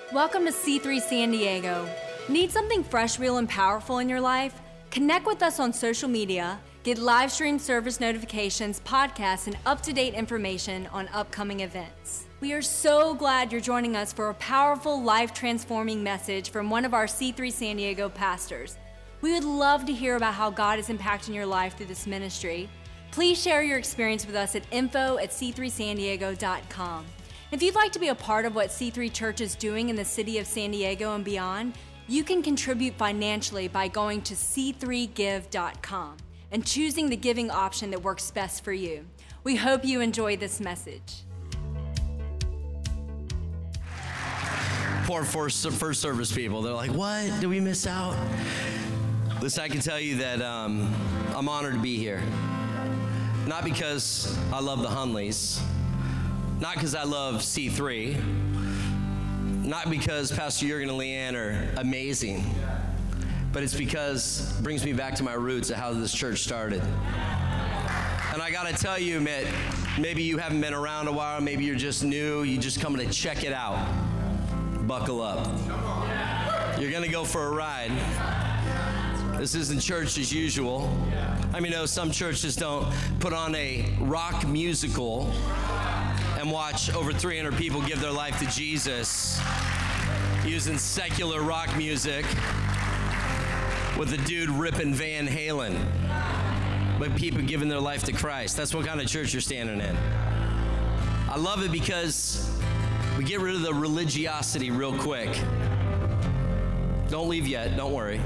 Welcome to C3 San Diego. Need something fresh, real, and powerful in your life? Connect with us on social media, get live stream service notifications, podcasts, and up-to-date information on upcoming events. We are so glad you're joining us for a powerful, life-transforming message from one of our C3 San Diego pastors. We would love to hear about how God is impacting your life through this ministry. Please share your experience with us at info@c3sandiego.com. If you'd like to be a part of what C3 Church is doing in the city of San Diego and beyond, you can contribute financially by going to c3give.com and choosing the giving option that works best for you. We hope you enjoy this message. Poor first service people. They're like, what? Did we miss out? Listen, I can tell you that I'm honored to be here. Not because I love the Hunleys, not because I love C3, not because Pastor Jurgen and Leanne are amazing, but it's because it brings me back to my roots of how this church started. And I gotta tell you, maybe you haven't been around a while, maybe you're just new, you just coming to check it out. Buckle up. You're gonna go for a ride. This isn't church as usual. I mean, some churches don't put on a rock musical and watch over 300 people give their life to Jesus using secular rock music with a dude ripping Van Halen, but people giving their life to Christ. That's what kind of church you're standing in. I love it because we get rid of the religiosity real quick. Don't leave yet, don't worry.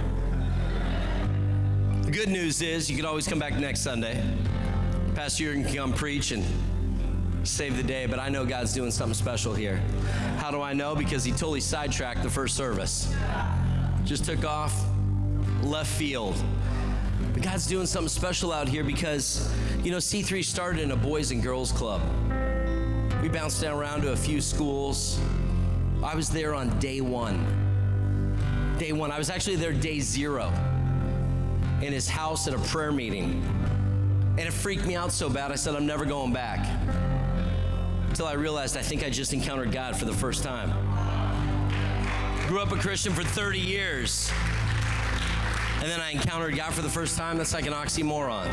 The good news is you can always come back next Sunday. Pastor Jurgen can come preach and save the day, but I know God's doing something special here. How do I know? Because he totally sidetracked the first service. Just took off left field. But God's doing something special out here because, C3 started in a boys and girls club. We bounced down around to a few schools. I was there on day one. Day one. I was actually there day 0 in his house at a prayer meeting. And it freaked me out so bad, I said, I'm never going back. Until I realized I think I just encountered God for the first time. Grew up a Christian for 30 years. And then I encountered God for the first time. That's like an oxymoron.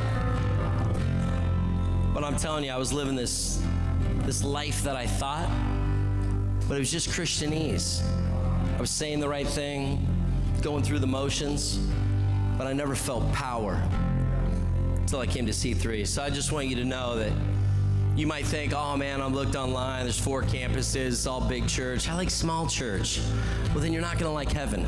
But I'm telling you, I was living this life that I thought, but it was just Christianese. I was saying the right thing, going through the motions, but I never felt power until I came to C3. So I just want you to know that you might think, oh man, I've looked online, there's 4 campuses, it's all big church. I like small church. Well, then you're not gonna like heaven.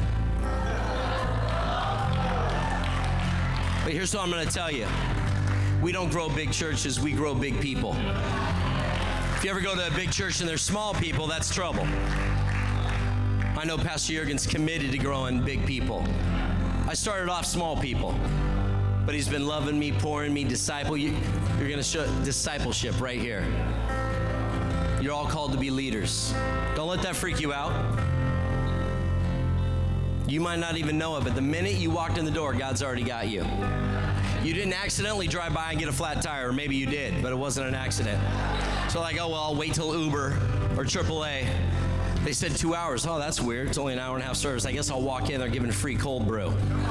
But here's what I'm gonna tell you. We don't grow big churches, we grow big people. If you ever go to a big church and there's small people, that's trouble. I know Pastor Jurgen's committed to growing big people. I started off small people, but he's been loving me, pouring me, You're gonna show discipleship right here. You're all called to be leaders. Don't let that freak you out. You might not even know it, but the minute you walked in the door, God's already got you. You didn't accidentally drive by and get a flat tire, or maybe you did, but it wasn't an accident. So like, oh well, I'll wait till Uber or AAA. They said 2 hours. Oh, that's weird. It's only an hour and a half service. I guess I'll walk in. They're giving a free cold brew.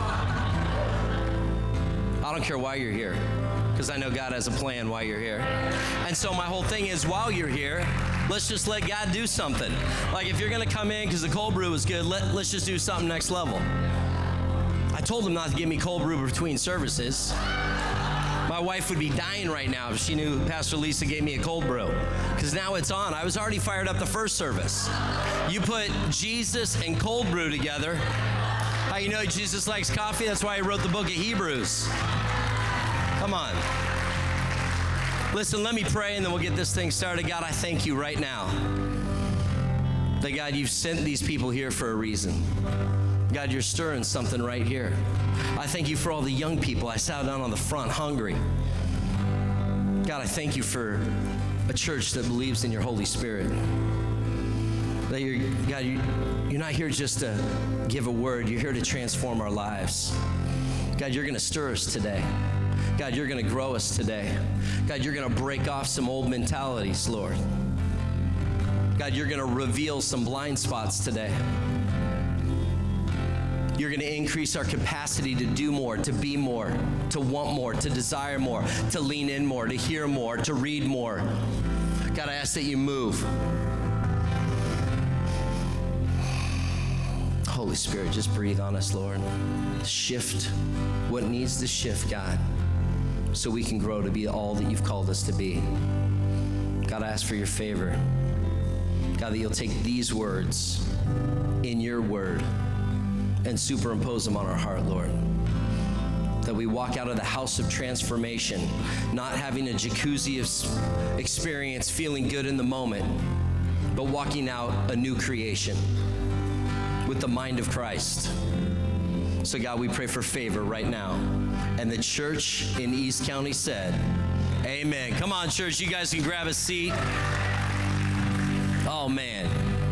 I don't care why you're here, because I know God has a plan why you're here. And so my whole thing is, while you're here, let's just let God do something. Like if you're going to come in because the cold brew is good, let's just do something next level. I told him not to give me cold brew between services. My wife would be dying right now if she knew Pastor Lisa gave me a cold brew, because now it's on. I was already fired up the first service. You put Jesus and cold brew together. How you know Jesus likes coffee? That's why he wrote the book of Hebrews. Come on. Listen, let me pray and then we'll get this thing started. God, I thank you right now that, God, you've sent these people here for a reason. God, you're stirring something right here. I thank you for all the young people I sat down on the front hungry. God, I thank you for a church that believes in your Holy Spirit. That you're not here just to give a word. You're here to transform our lives. God, you're going to stir us today. God, you're going to grow us today. God, you're going to break off some old mentalities, Lord. God, you're going to reveal some blind spots today. You're going to increase our capacity to do more, to be more, to want more, to desire more, to lean in more, to hear more, to read more. God, I ask that you move. Holy Spirit, just breathe on us, Lord. Shift what needs to shift, God, so we can grow to be all that you've called us to be. God, I ask for your favor. God, that you'll take these words in your word and superimpose them on our heart, Lord. That we walk out of the house of transformation, not having a jacuzzi of experience, feeling good in the moment, but walking out a new creation with the mind of Christ. So God, we pray for favor right now. And the church in East County said, amen. Come on, church, you guys can grab a seat. Oh, man.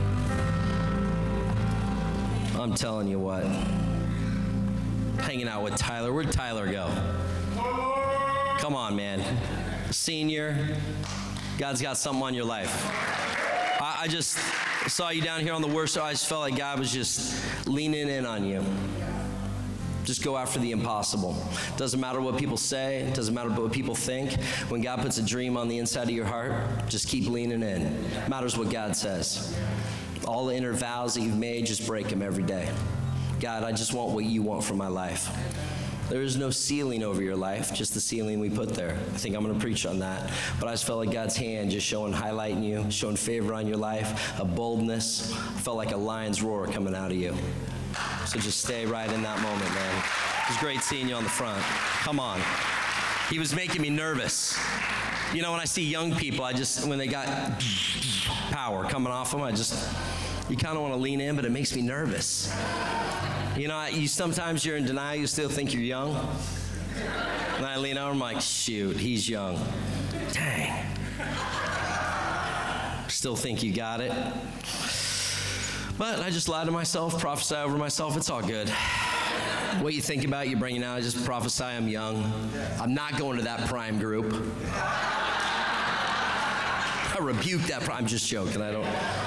I'm telling you what. Hanging out with Tyler. Where'd Tyler go? Come on, man. Senior, God's got something on your life. I just saw you down here on the worship. I just felt like God was just leaning in on you. Just go after the impossible. Doesn't matter what people say. It doesn't matter what people think. When God puts a dream on the inside of your heart, just keep leaning in. It matters what God says. All the inner vows that you've made, just break them every day. God, I just want what you want for my life. There is no ceiling over your life, just the ceiling we put there. I think I'm going to preach on that. But I just felt like God's hand just highlighting you, showing favor on your life, a boldness. I felt like a lion's roar coming out of you. So just stay right in that moment, man. It was great seeing you on the front. Come on. He was making me nervous. You know, when I see young people, when they got power coming off them, you kind of want to lean in, but it makes me nervous. You know, sometimes you're in denial, you still think you're young. And I lean over, I'm like, shoot, he's young. Dang. Still think you got it. But I just lie to myself, prophesy over myself, it's all good. What you think about, you bring it out, I just prophesy I'm young. I'm not going to that prime group. I rebuke that prime, I'm just joking, I don't.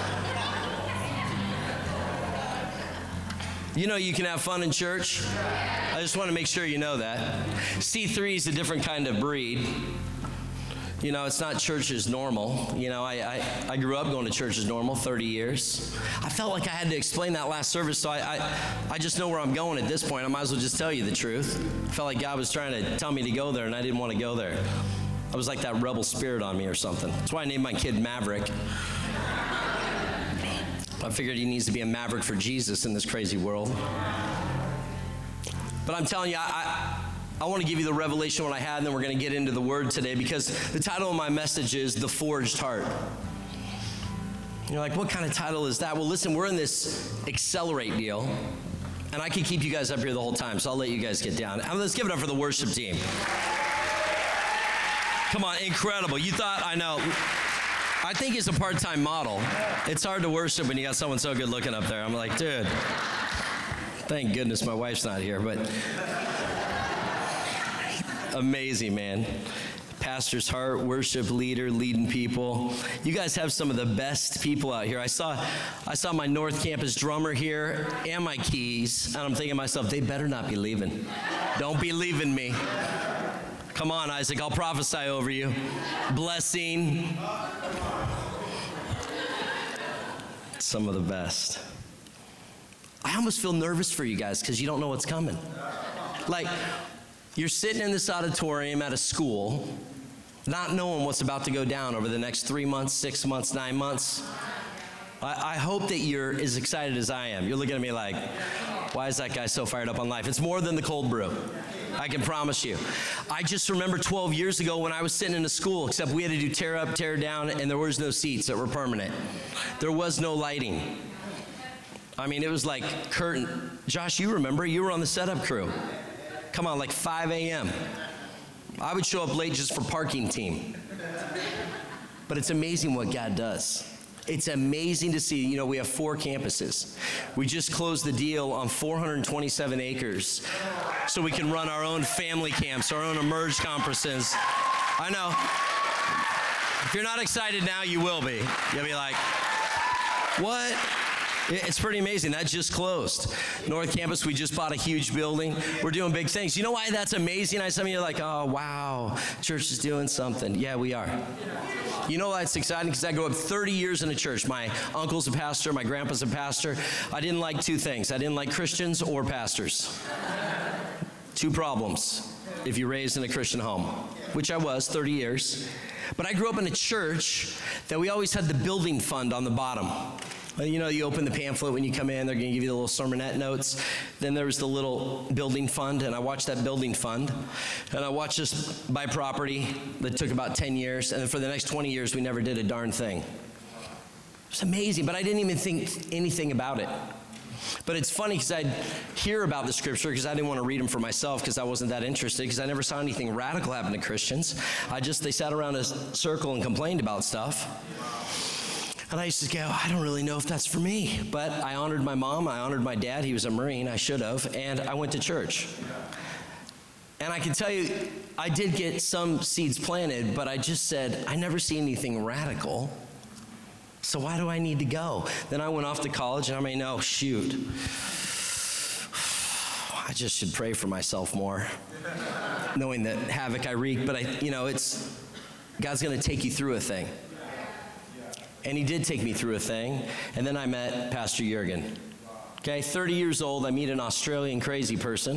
You know you can have fun in church. I just want to make sure you know that. C3 is a different kind of breed. You know, it's not church as normal. You know, I grew up going to church as normal, 30 years. I felt like I had to explain that last service, so I just know where I'm going at this point. I might as well just tell you the truth. I felt like God was trying to tell me to go there, and I didn't want to go there. I was like that rebel spirit on me or something. That's why I named my kid Maverick. I figured he needs to be a maverick for Jesus in this crazy world. But I'm telling you, I want to give you the revelation what I had, and then we're going to get into the word today, because the title of my message is The Forged Heart. You're like, what kind of title is that? Well, listen, we're in this Accelerate deal, and I could keep you guys up here the whole time, so I'll let you guys get down. Let's give it up for the worship team. Come on, incredible. You thought, I know. I think he's a part-time model. It's hard to worship when you got someone so good looking up there. I'm like, dude, thank goodness my wife's not here, but amazing, man. Pastor's heart, worship leader, leading people. You guys have some of the best people out here. I saw my North Campus drummer here and my keys, and I'm thinking to myself, they better not be leaving. Don't be leaving me. Come on, Isaac, I'll prophesy over you. Blessing. Some of the best. I almost feel nervous for you guys because you don't know what's coming. Like, you're sitting in this auditorium at a school, not knowing what's about to go down over the next 3 months, 6 months, 9 months. I hope that you're as excited as I am. You're looking at me like, why is that guy so fired up on life? It's more than the cold brew. I can promise you. I just remember 12 years ago when I was sitting in a school, except we had to do tear up, tear down, and there was no seats that were permanent. There was no lighting. I mean, it was like curtain. Josh, you remember, you were on the setup crew. Come on, like 5 a.m. I would show up late just for parking team. But it's amazing what God does. It's amazing to see, you know, we have 4 campuses. We just closed the deal on 427 acres so we can run our own family camps, our own Emerge conferences. I know. If you're not excited now, you will be. You'll be like, What? It's pretty amazing. That just closed. North Campus, we just bought a huge building. We're doing big things. You know why that's amazing? Some of you are like, oh, wow, church is doing something. Yeah, we are. You know why it's exciting? Because I grew up 30 years in a church. My uncle's a pastor. My grandpa's a pastor. I didn't like two things. I didn't like Christians or pastors. Two problems if you're raised in a Christian home, which I was 30 years. But I grew up in a church that we always had the building fund on the bottom. You know, you open the pamphlet when you come in, they're going to give you the little sermonette notes. Then there was the little building fund, and I watched that building fund. And I watched us buy property that took about 10 years, and then for the next 20 years, we never did a darn thing. It's amazing, but I didn't even think anything about it. But it's funny because I'd hear about the scripture because I didn't want to read them for myself because I wasn't that interested because I never saw anything radical happen to Christians. They sat around a circle and complained about stuff. And I used to go, I don't really know if that's for me. But I honored my mom, I honored my dad, he was a Marine, I should have, and I went to church. And I can tell you, I did get some seeds planted, but I just said, I never see anything radical. So why do I need to go? Then I went off to college, and I just should pray for myself more, knowing the havoc I wreak. But God's going to take you through a thing. And he did take me through a thing. And then I met Pastor Jurgen. Okay, 30 years old, I meet an Australian crazy person.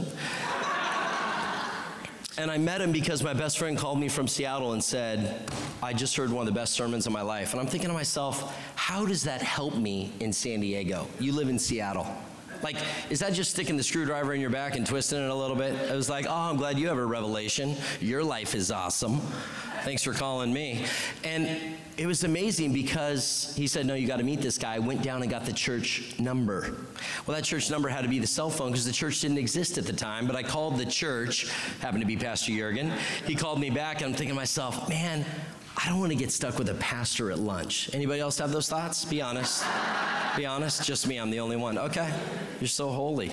And I met him because my best friend called me from Seattle and said, I just heard one of the best sermons of my life. And I'm thinking to myself, how does that help me in San Diego? You live in Seattle. Is that just sticking the screwdriver in your back and twisting it a little bit? I was like, oh, I'm glad you have a revelation. Your life is awesome. Thanks for calling me. And it was amazing because he said, no, you got to meet this guy. I went down and got the church number. Well, that church number had to be the cell phone because the church didn't exist at the time. But I called the church, happened to be Pastor Jurgen. He called me back, and I'm thinking to myself, man, I don't want to get stuck with a pastor at lunch. Anybody else have those thoughts? Be honest. Be honest. Just me. I'm the only one. Okay. You're so holy.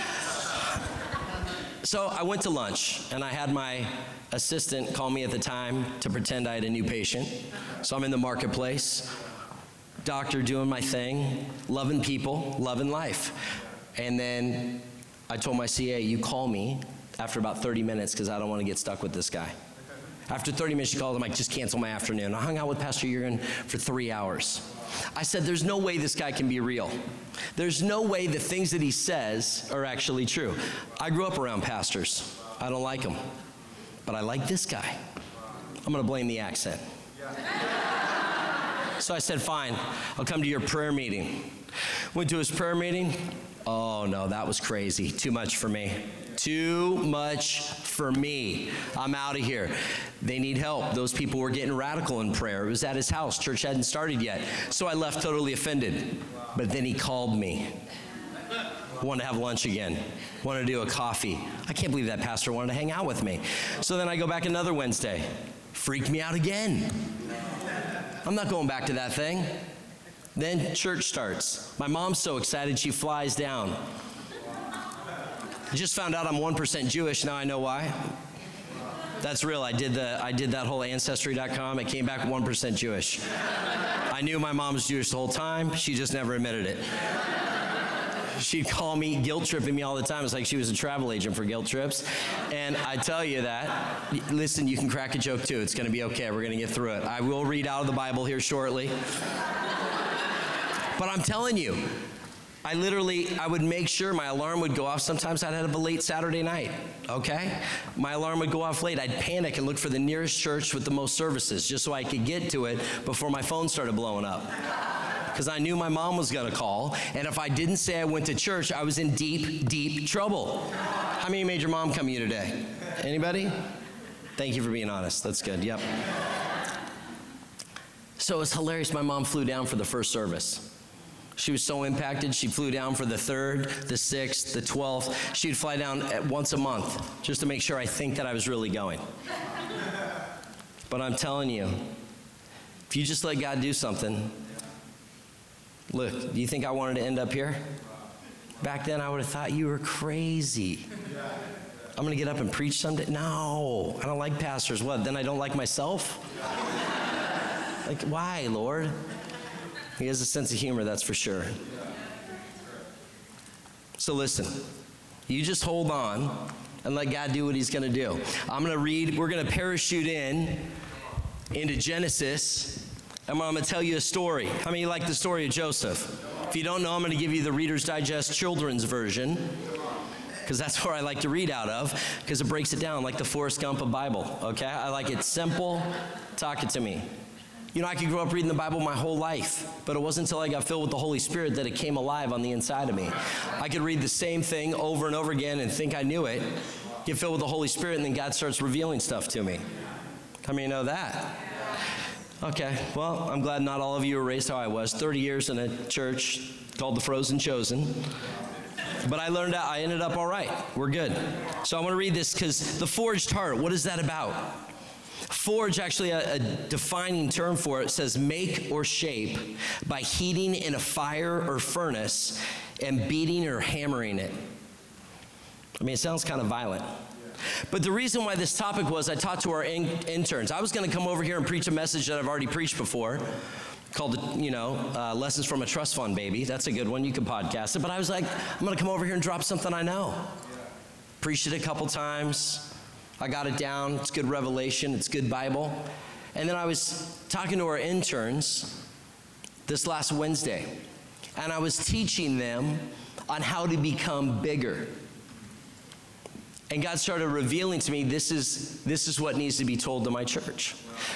So I went to lunch, and I had my assistant call me at the time to pretend I had a new patient. So I'm in the marketplace, doctor doing my thing, loving people, loving life. And then I told my CA, you call me after about 30 minutes because I don't want to get stuck with this guy. After 30 minutes, she called him, just cancel my afternoon. I hung out with Pastor Jurgen for 3 hours. I said, there's no way this guy can be real. There's no way the things that he says are actually true. I grew up around pastors. I don't like them. But I like this guy. I'm going to blame the accent. So I said, fine, I'll come to your prayer meeting. Went to his prayer meeting. Oh, no, that was crazy. Too much for me. Too much for me. I'm out of here. They need help. Those people were getting radical in prayer. It was at his house. Church hadn't started yet. So I left totally offended. But then he called me. Wanted to have lunch again. Wanted to do a coffee. I can't believe that pastor wanted to hang out with me. So then I go back another Wednesday. Freaked me out again. I'm not going back to that thing. Then church starts. My mom's so excited she flies down. I just found out I'm 1% Jewish. Now I know why. That's real. I did that whole Ancestry.com. It came back 1% Jewish. I knew my mom was Jewish the whole time. She just never admitted it. She'd call me, guilt tripping me all the time. It's like she was a travel agent for guilt trips. And I tell you that, listen, you can crack a joke too. It's going to be okay. We're going to get through it. I will read out of the Bible here shortly. But I'm telling you, I would make sure my alarm would go off. Sometimes I'd have a late Saturday night, okay? My alarm would go off late. I'd panic and look for the nearest church with the most services just so I could get to it before my phone started blowing up. Because I knew my mom was going to call, and if I didn't say I went to church, I was in deep, deep trouble. How many made your mom come to you today? Anybody? Thank you for being honest. That's good. Yep. So it was hilarious. My mom flew down for the first service. She was so impacted, she flew down for the 3rd, the 6th, the 12th. She'd fly down once a month just to make sure I think that I was really going. But I'm telling you, if you just let God do something, look, do you think I wanted to end up here? Back then, I would have thought you were crazy. I'm going to get up and preach someday? No, I don't like pastors. What, then I don't like myself? Like, why, Lord? He has a sense of humor, that's for sure. So listen, you just hold on and let God do what he's going to do. I'm going to read, we're going to parachute into Genesis, and I'm going to tell you a story. How many like the story of Joseph? If you don't know, I'm going to give you the Reader's Digest children's version, because that's where I like to read out of, because it breaks it down like the Forrest Gump of Bible, okay? I like it simple. Talk it to me. You know, I could grow up reading the Bible my whole life, but it wasn't until I got filled with the Holy Spirit that it came alive on the inside of me. I could read the same thing over and over again and think I knew it, get filled with the Holy Spirit, and then God starts revealing stuff to me. How many know that? Okay, well, I'm glad not all of you were raised how I was. 30 years in a church called the Frozen Chosen. But I ended up all right. We're good. So I want to read this because the forged heart, what is that about? Forge, actually a defining term for it, says make or shape by heating in a fire or furnace and beating or hammering it. I mean, it sounds kind of violent. But the reason why this topic was, I talked to our interns. I was going to come over here and preach a message that I've already preached before, called, Lessons from a Trust Fund Baby. That's a good one. You can podcast it. But I was like, I'm going to come over here and drop something I know. Preached it a couple times. I got it down. It's good revelation. It's good Bible. And then I was talking to our interns this last Wednesday, and I was teaching them on how to become bigger. And God started revealing to me, this is what needs to be told to my church.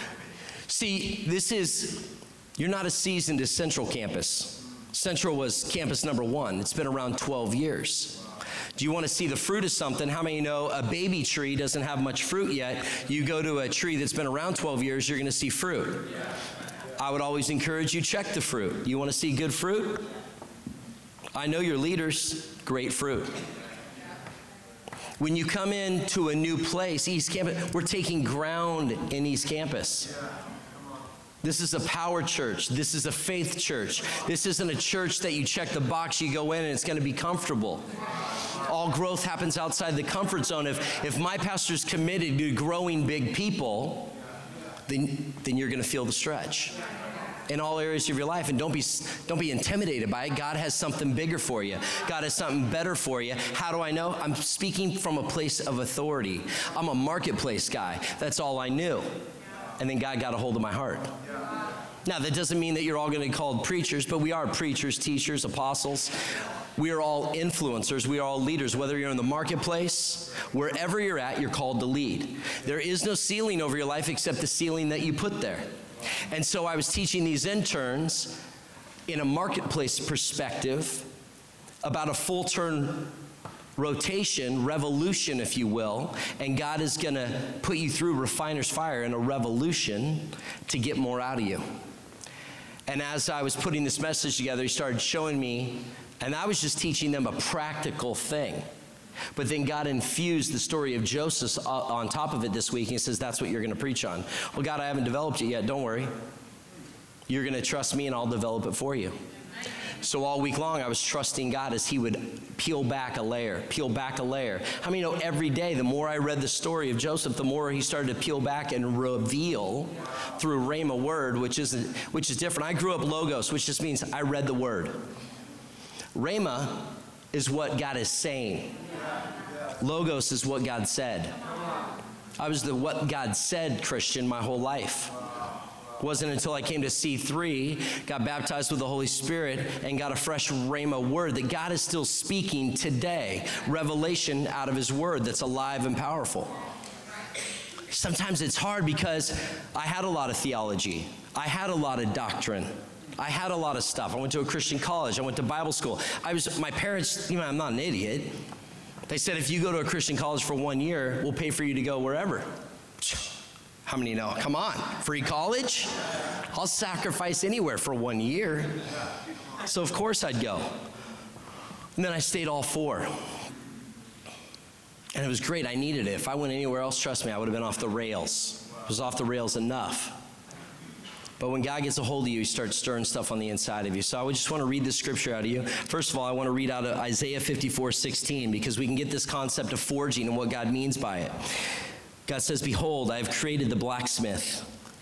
See, you're not a seasoned to Central Campus. Central was campus number 1. It's been around 12 years. Do you want to see the fruit of something? How many know a baby tree doesn't have much fruit yet? You go to a tree that's been around 12 years, you're going to see fruit. I would always encourage you, check the fruit. You want to see good fruit? I know your leaders, great fruit. When you come into a new place, East Campus, we're taking ground in East Campus. This is a power church. This is a faith church. This isn't a church that you check the box, you go in, and it's going to be comfortable. All growth happens outside the comfort zone. If my pastor's committed to growing big people, then you're going to feel the stretch in all areas of your life. And don't be intimidated by it. God has something bigger for you. God has something better for you. How do I know? I'm speaking from a place of authority. I'm a marketplace guy. That's all I knew. And then God got a hold of my heart. Now, that doesn't mean that you're all going to be called preachers, but we are preachers, teachers, apostles. We are all influencers. We are all leaders. Whether you're in the marketplace, wherever you're at, you're called to lead. There is no ceiling over your life except the ceiling that you put there. And so I was teaching these interns in a marketplace perspective about a full turn rotation, revolution, if you will, and God is going to put you through refiner's fire in a revolution to get more out of you. And as I was putting this message together, he started showing me, and I was just teaching them a practical thing. But then God infused the story of Joseph on top of it this week, and he says, that's what you're going to preach on. Well, God, I haven't developed it yet. Don't worry. You're going to trust me, and I'll develop it for you. So all week long, I was trusting God as he would peel back a layer, peel back a layer. How many know every day, the more I read the story of Joseph, the more he started to peel back and reveal through Rhema word, which is different. I grew up Logos, which just means I read the word. Rhema is what God is saying. Logos is what God said. I was the what God said Christian my whole life. It wasn't until I came to C3, got baptized with the Holy Spirit, and got a fresh Rhema word that God is still speaking today. Revelation out of his word that's alive and powerful. Sometimes it's hard because I had a lot of theology. I had a lot of doctrine. I had a lot of stuff. I went to a Christian college. I went to Bible school. My parents, I'm not an idiot. They said, if you go to a Christian college for 1 year, we'll pay for you to go wherever. How many know? Come on, free college? I'll sacrifice anywhere for 1 year. So of course I'd go. And then I stayed all 4. And it was great. I needed it. If I went anywhere else, trust me, I would have been off the rails. It was off the rails enough. But when God gets a hold of you, he starts stirring stuff on the inside of you. So I just want to read this scripture out of you. First of all, I want to read out of Isaiah 54:16, because we can get this concept of forging and what God means by it. God says, behold, I have created the blacksmith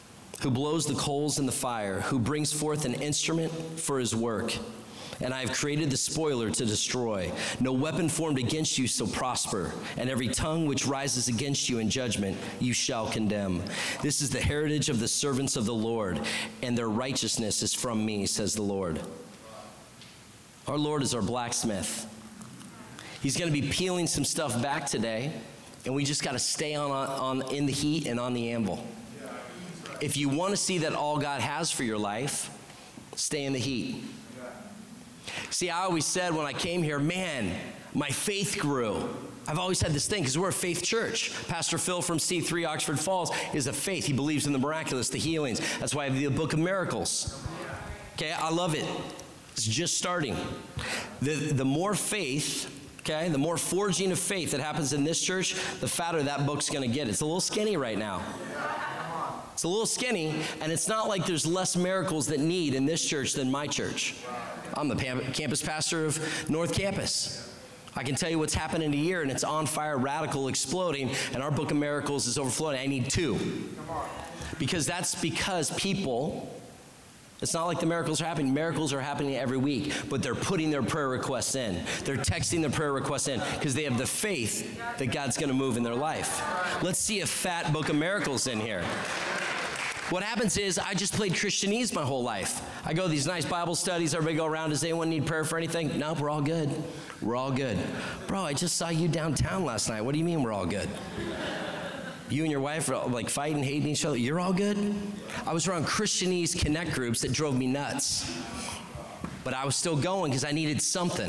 who blows the coals in the fire, who brings forth an instrument for his work. And I have created the spoiler to destroy. No weapon formed against you shall prosper, and every tongue which rises against you in judgment you shall condemn. This is the heritage of the servants of the Lord, and their righteousness is from me, says the Lord. Our Lord is our blacksmith. He's going to be peeling some stuff back today, and we just got to stay in the heat and on the anvil. If you want to see that all God has for your life, stay in the heat. See, I always said when I came here, man, my faith grew. I've always had this thing because we're a faith church. Pastor Phil from C3 Oxford Falls is a faith. He believes in the miraculous, the healings. That's why I have the Book of Miracles. Okay, I love it. It's just starting. The more faith, okay, the more forging of faith that happens in this church, the fatter that book's going to get. It's a little skinny right now. It's a little skinny, and it's not like there's less miracles that need in this church than my church. I'm the campus pastor of North Campus. I can tell you what's happened in a year, and it's on fire, radical, exploding, and our Book of Miracles is overflowing. I need 2. Because people, it's not like the miracles are happening. Miracles are happening every week, but they're putting their prayer requests in. They're texting their prayer requests in because they have the faith that God's going to move in their life. Let's see a fat Book of Miracles in here. What happens is I just played Christianese my whole life. I go to these nice Bible studies. Everybody go around. Does anyone need prayer for anything? Nope, we're all good. We're all good. Bro, I just saw you downtown last night. What do you mean we're all good? You and your wife are like fighting, hating each other. You're all good? I was around Christianese connect groups that drove me nuts. But I was still going because I needed something.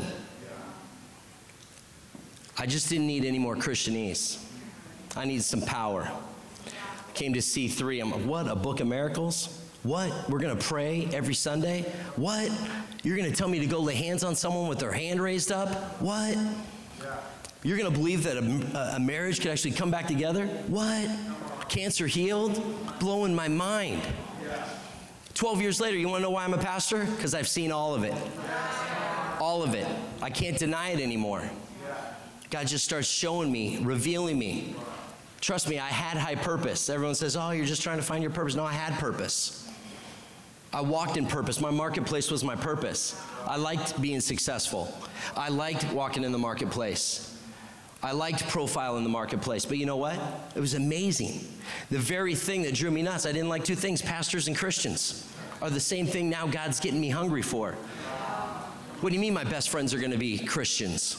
I just didn't need any more Christianese. I needed some power. Came to C3. I'm like, what, a Book of Miracles? What? We're going to pray every Sunday? What? You're going to tell me to go lay hands on someone with their hand raised up? What? You're going to believe that a marriage could actually come back together? What? Cancer healed? Blowing my mind. 12 years later, you want to know why I'm a pastor? Because I've seen all of it. All of it. I can't deny it anymore. God just starts showing me, revealing me. Trust me, I had high purpose. Everyone says, oh, you're just trying to find your purpose. No, I had purpose. I walked in purpose. My marketplace was my purpose. I liked being successful. I liked walking in the marketplace. I liked profile in the marketplace. But you know what? It was amazing. The very thing that drew me nuts, I didn't like 2 things. Pastors and Christians are the same thing now God's getting me hungry for. What do you mean my best friends are going to be Christians?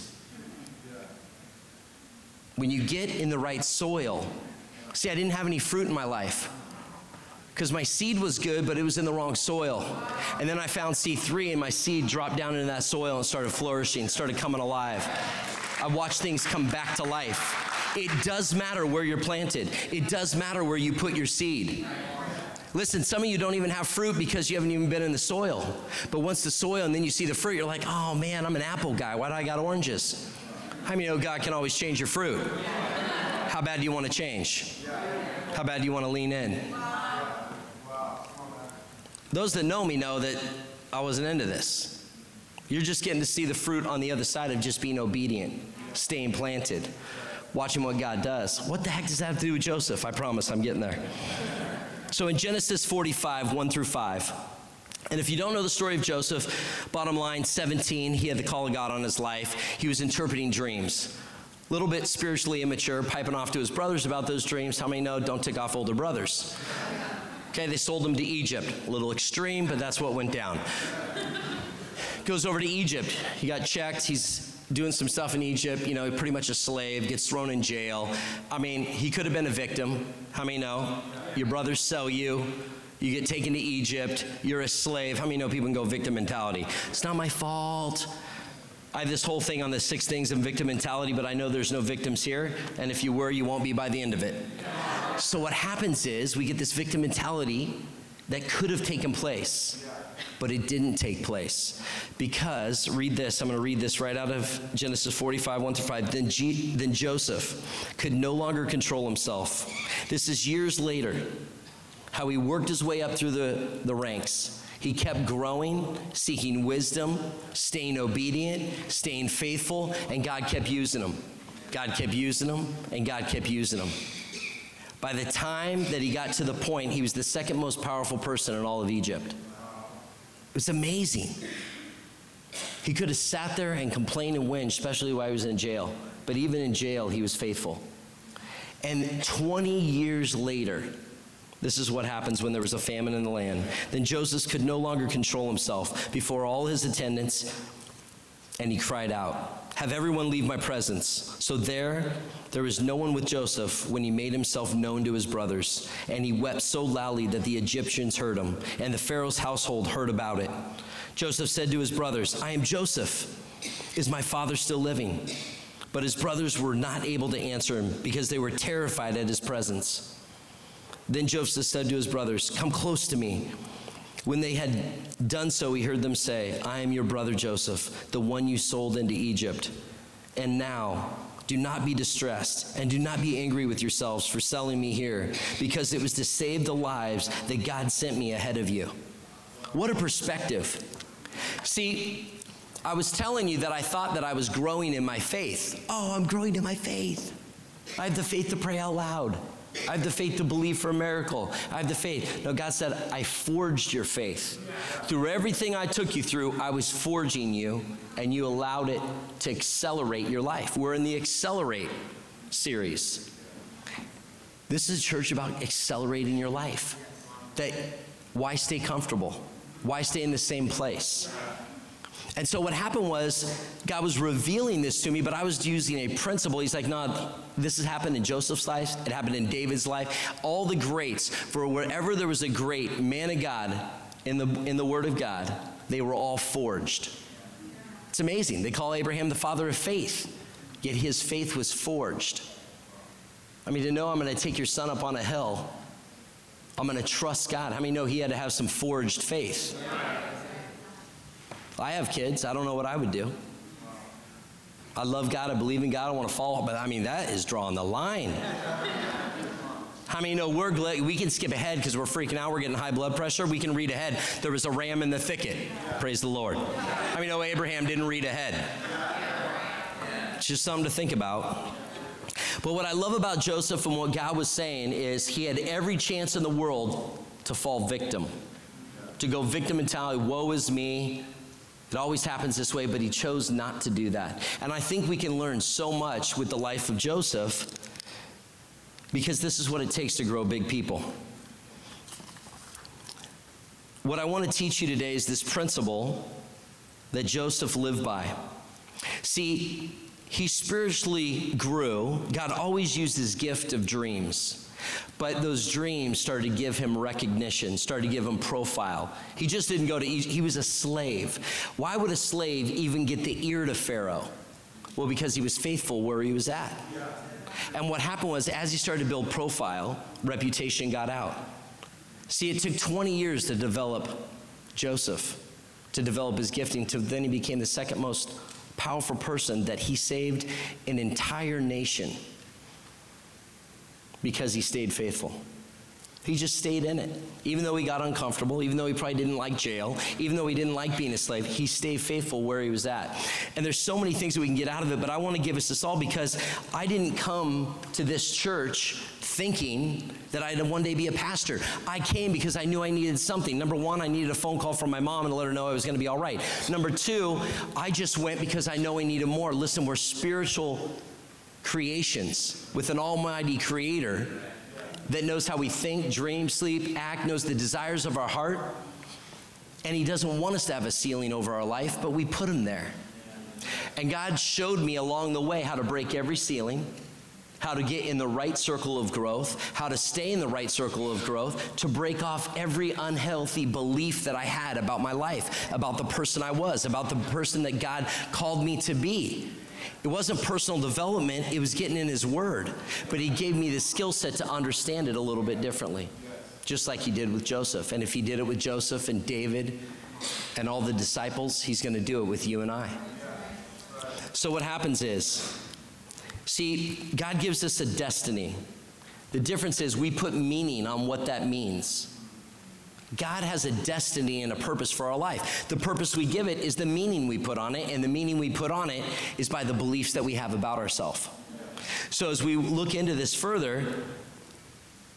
When you get in the right soil. See, I didn't have any fruit in my life because my seed was good, but it was in the wrong soil. And then I found C3, and my seed dropped down into that soil and started flourishing, started coming alive. I watched things come back to life. It does matter where you're planted. It does matter where you put your seed. Listen, some of you don't even have fruit because you haven't even been in the soil. But once the soil and then you see the fruit, you're like, oh man, I'm an apple guy. Why do I got oranges? How many know God can always change your fruit? How bad do you want to change? How bad do you want to lean in? Those that know me know that I wasn't into this. You're just getting to see the fruit on the other side of just being obedient, staying planted, watching what God does. What the heck does that have to do with Joseph? I promise I'm getting there. So in Genesis 45, 1 through 5, and if you don't know the story of Joseph, bottom line, 17, he had the call of God on his life. He was interpreting dreams. A little bit spiritually immature, piping off to his brothers about those dreams. How many know don't tick off older brothers? Okay, they sold him to Egypt. A little extreme, but that's what went down. Goes over to Egypt. He got checked. He's doing some stuff in Egypt, you know, pretty much a slave, gets thrown in jail. I mean, he could have been a victim. How many know? Your brothers sell you. You get taken to Egypt, you're a slave. How many know people can go victim mentality? It's not my fault. I have this whole thing on the 6 things of victim mentality, but I know there's no victims here, and if you were, you won't be by the end of it. So what happens is we get this victim mentality that could have taken place, but it didn't take place. Because, read this, I'm going to read this right out of Genesis 45, 1 through 5. Then Joseph could no longer control himself. This is years later. How he worked his way up through the ranks. He kept growing, seeking wisdom, staying obedient, staying faithful, and God kept using him. God kept using him, and God kept using him. By the time that he got to the point, he was the second most powerful person in all of Egypt. It was amazing. He could have sat there and complained and whined, especially while he was in jail. But even in jail, he was faithful. And 20 years later, this is what happens when there was a famine in the land. Then Joseph could no longer control himself before all his attendants, and he cried out, "Have everyone leave my presence." So there was no one with Joseph when he made himself known to his brothers. And he wept so loudly that the Egyptians heard him, and the Pharaoh's household heard about it. Joseph said to his brothers, "I am Joseph. Is my father still living?" But his brothers were not able to answer him because they were terrified at his presence. Then Joseph said to his brothers, "Come close to me." When they had done so, he heard them say, "I am your brother Joseph, the one you sold into Egypt. And now, do not be distressed, and do not be angry with yourselves for selling me here, because it was to save the lives that God sent me ahead of you." What a perspective. See, I was telling you that I thought that I was growing in my faith. Oh, I'm growing in my faith. I have the faith to pray out loud. I have the faith to believe for a miracle. I have the faith. No, God said, I forged your faith. Through everything I took you through, I was forging you, and you allowed it to accelerate your life. We're in the Accelerate series. This is a church about accelerating your life. Why stay comfortable? Why stay in the same place? And so what happened was, God was revealing this to me, but I was using a principle. He's like, no, this has happened in Joseph's life. It happened in David's life. All the greats, for wherever there was a great man of God in the Word of God, they were all forged. It's amazing. They call Abraham the father of faith, yet his faith was forged. I mean, to know I'm going to take your son up on a hill, I'm going to trust God. How many know he had to have some forged faith? I have kids. I don't know what I would do. I love God. I believe in God. I want to follow. But I mean, that is drawing the line. How many know we're glad we can skip ahead because we're freaking out. We're getting high blood pressure. We can read ahead. There was a ram in the thicket. Praise the Lord. How many know Abraham didn't read ahead? It's just something to think about. But what I love about Joseph and what God was saying is he had every chance in the world to fall victim, to go victim mentality. Woe is me. It always happens this way, but he chose not to do that. And I think we can learn so much with the life of Joseph because this is what it takes to grow big people. What I want to teach you today is this principle that Joseph lived by. See, he spiritually grew. God always used his gift of dreams. But those dreams started to give him recognition, started to give him profile. He just didn't go to Egypt. He was a slave. Why would a slave even get the ear to Pharaoh? Well, because he was faithful where he was at. And what happened was, as he started to build profile, reputation got out. See, it took 20 years to develop Joseph, to develop his gifting, to then he became the second most powerful person that he saved an entire nation. Because he stayed faithful. He just stayed in it. Even though he got uncomfortable, even though he probably didn't like jail, even though he didn't like being a slave, he stayed faithful where he was at. And there's so many things that we can get out of it, but I want to give us this all because I didn't come to this church thinking that I'd one day be a pastor. I came because I knew I needed something. Number one, I needed a phone call from my mom and to let her know I was going to be all right. Number two, I just went because I know I needed more. Listen, we're spiritual creations with an almighty creator that knows how we think, dream, sleep, act, knows the desires of our heart. And he doesn't want us to have a ceiling over our life, but we put him there. And God showed me along the way how to break every ceiling, how to get in the right circle of growth, how to stay in the right circle of growth, to break off every unhealthy belief that I had about my life, about the person I was, about the person that God called me to be. It wasn't personal development, it was getting in his word. But he gave me the skill set to understand it a little bit differently, just like he did with Joseph. And if he did it with Joseph and David and all the disciples, he's going to do it with you and I. So what happens is, see, God gives us a destiny. The difference is we put meaning on what that means. God has a destiny and a purpose for our life. The purpose we give it is the meaning we put on it, and the meaning we put on it is by the beliefs that we have about ourselves. So as we look into this further,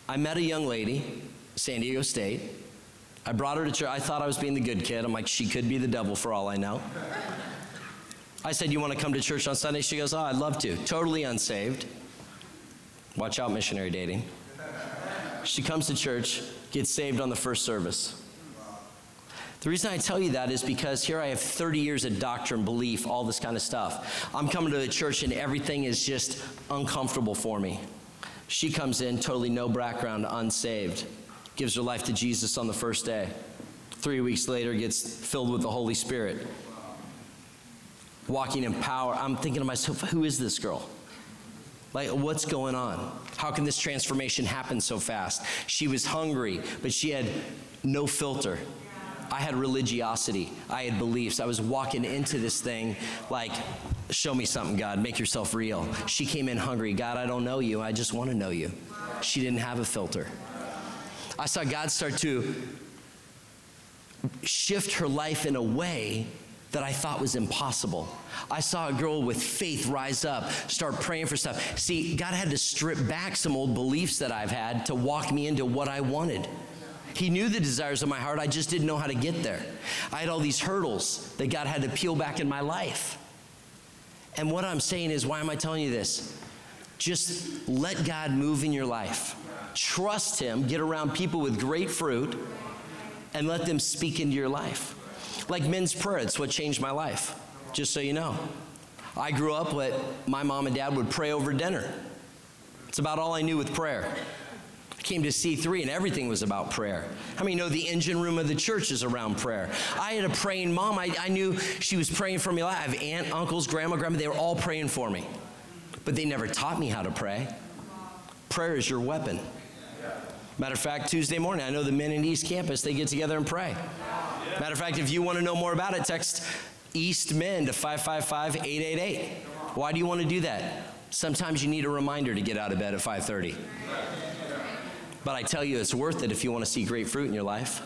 I met a young lady, San Diego State. I brought her to church. I thought I was being the good kid. I'm like, she could be the devil for all I know. I said, you want to come to church on Sunday? She goes, oh, I'd love to. Totally unsaved. Watch out, missionary dating. She comes to church, gets saved on the first service. The reason I tell you that is because here I have 30 years of doctrine, belief, all this kind of stuff. I'm coming to the church and everything is just uncomfortable for me. She comes in, totally no background, unsaved, gives her life to Jesus on the first day. 3 weeks later, gets filled with the Holy Spirit. Walking in power. I'm thinking to myself, who is this girl? Like, what's going on? How can this transformation happen so fast? She was hungry, but she had no filter. I had religiosity. I had beliefs. I was walking into this thing like, show me something, God. Make yourself real. She came in hungry. God, I don't know you. I just want to know you. She didn't have a filter. I saw God start to shift her life in a way that I thought was impossible. I saw a girl with faith rise up, start praying for stuff. See, God had to strip back some old beliefs that I've had to walk me into what I wanted. He knew the desires of my heart. I just didn't know how to get there. I had all these hurdles that God had to peel back in my life. And what I'm saying is, why am I telling you this? Just let God move in your life. Trust him, get around people with great fruit, and let them speak into your life. Like men's prayer, it's what changed my life, just so you know. I grew up what my mom and dad would pray over dinner. It's about all I knew with prayer. I came to C3 and everything was about prayer. How many know the engine room of the church is around prayer? I had a praying mom. I knew she was praying for me. I have aunt, uncles, grandma, they were all praying for me. But they never taught me how to pray. Prayer is your weapon. Matter of fact, Tuesday morning, I know the men in East Campus, they get together and pray. Matter of fact, if you want to know more about it, text East Men to 555-888. Why do you want to do that? Sometimes you need a reminder to get out of bed at 5:30. But I tell you, it's worth it if you want to see great fruit in your life.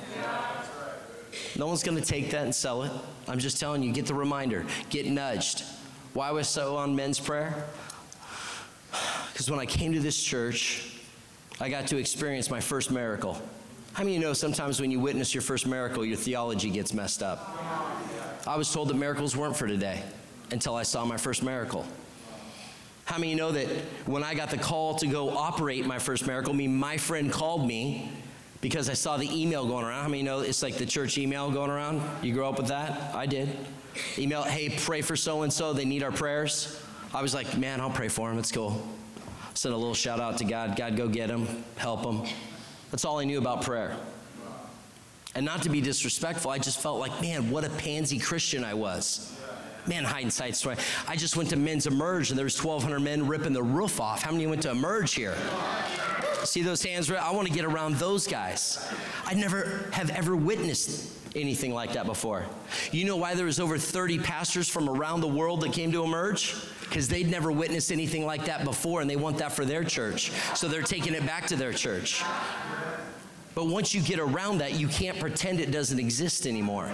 No one's going to take that and sell it. I'm just telling you, get the reminder, get nudged. Why was so on men's prayer? Because when I came to this church, I got to experience my first miracle. How many of you know sometimes when you witness your first miracle, your theology gets messed up? I was told that miracles weren't for today until I saw my first miracle. How many of you know that when I got the call to go operate my first miracle, my friend called me because I saw the email going around. How many of you know it's like the church email going around? You grew up with that? I did. Email, hey, pray for so-and-so. They need our prayers. I was like, man, I'll pray for them. It's cool. Send a little shout out to God. God, go get them. Help them. That's all I knew about prayer. And not to be disrespectful, I just felt like, man, what a pansy Christian I was. Man, hindsight story. I just went to Men's Emerge, and there was 1,200 men ripping the roof off. How many went to Emerge here? See those hands? I want to get around those guys. I never have ever witnessed anything like that before. You know why there was over 30 pastors from around the world that came to Emerge? Because they'd never witnessed anything like that before, and they want that for their church. So they're taking it back to their church. But once you get around that, you can't pretend it doesn't exist anymore.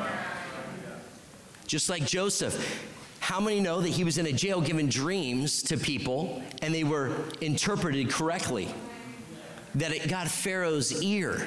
Just like Joseph. How many know that he was in a jail giving dreams to people, and they were interpreted correctly? That it got Pharaoh's ear.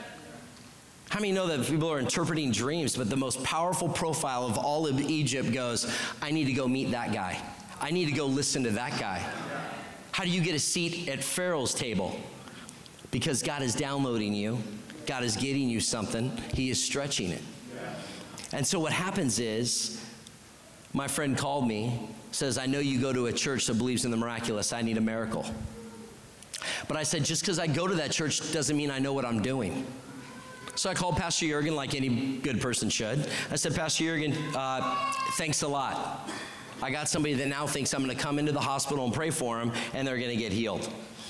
How many know that people are interpreting dreams, but the most powerful profile of all of Egypt goes, I need to go meet that guy. I need to go listen to that guy. How do you get a seat at Pharaoh's table? Because God is downloading you. God is getting you something. He is stretching it. And so what happens is, my friend called me, says, I know you go to a church that believes in the miraculous. I need a miracle. But I said, just because I go to that church doesn't mean I know what I'm doing. So I called Pastor Jurgen like any good person should. I said, Pastor Jurgen, thanks a lot. I got somebody that now thinks I'm going to come into the hospital and pray for him, and they're going to get healed.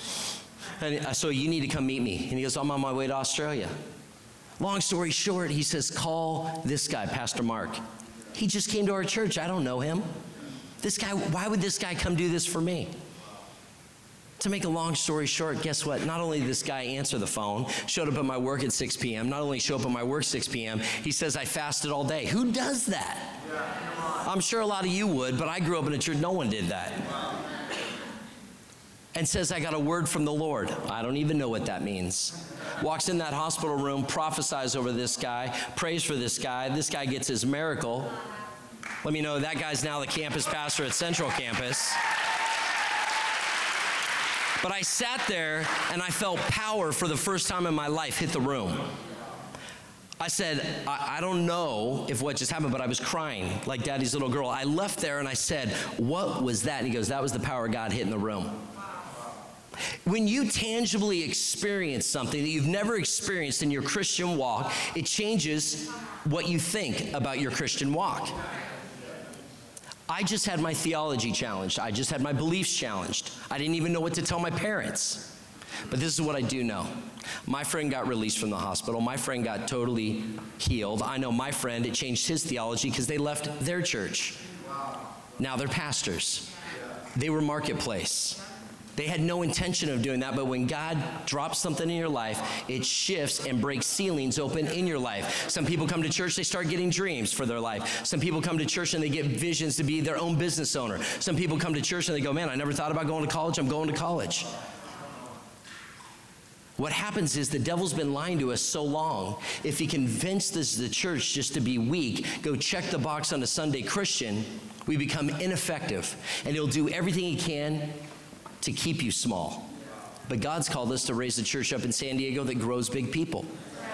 And so you need to come meet me. And he goes, I'm on my way to Australia. Long story short, he says, call this guy, Pastor Mark. He just came to our church. I don't know him. This guy, why would this guy come do this for me? To make a long story short, guess what? Not only did this guy answer the phone, showed up at my work at 6 p.m., not only show up at my work 6 p.m., he says, I fasted all day. Who does that? I'm sure a lot of you would, but I grew up in a church, no one did that. and says, I got a word from the Lord. I don't even know what that means. Walks in that hospital room, prophesies over this guy, prays for this guy. This guy gets his miracle. Let me know that guy's now the campus pastor at Central Campus. But I sat there and I felt power for the first time in my life hit the room. I said, I don't know if what just happened, but I was crying like daddy's little girl. I left there and I said, what was that? And he goes, that was the power of God hitting the room. When you tangibly experience something that you've never experienced in your Christian walk, it changes what you think about your Christian walk. I just had my theology challenged. I just had my beliefs challenged. I didn't even know what to tell my parents. But this is what I do know. My friend got released from the hospital. My friend got totally healed. I know my friend, it changed his theology because they left their church. Now they're pastors. They were marketplace. They had no intention of doing that, but when God drops something in your life, it shifts and breaks ceilings open in your life. Some people come to church, they start getting dreams for their life. Some people come to church and they get visions to be their own business owner. Some people come to church and they go, man, I never thought about going to college. I'm going to college. What happens is the devil's been lying to us so long. If he convinces the church just to be weak, go check the box on a Sunday Christian, we become ineffective. And he'll do everything he can to keep you small. But God's called us to raise a church up in San Diego that grows big people.